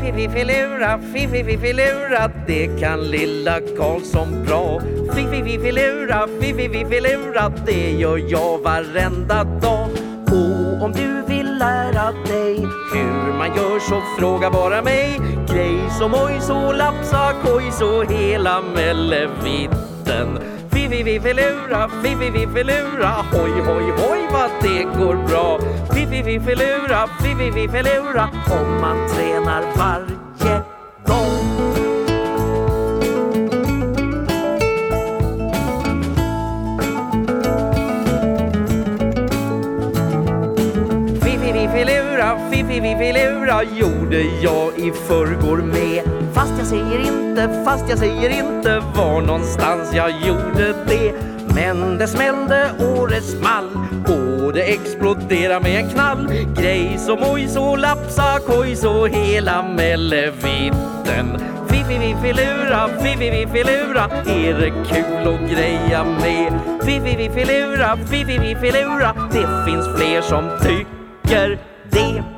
Fiffilura, fiffilura, det kan lilla Karlsson bra. Fiffilura, fiffilura, det gör jag varenda dag. Och om du vill lära dig hur man gör så fråga bara mig. Grejs och mojs och lapsa kojs och hela mellevitten. Fiffilura, fiffilura, hoj hoj hoj vad det går bra. Fiffilura, fiffilura, om man tränar varje gång. Fiffilura gjorde jag i förrgår med. Fast jag säger inte var någonstans jag gjorde det. Men det smällde och det small och det exploderade med en knall. Grejs och mojs och lapsa kojs och hela mellevitten. Fiffilura, fiffilura, är det kul att greja med? Fiffilura, fiffilura, det finns fler som tycker det.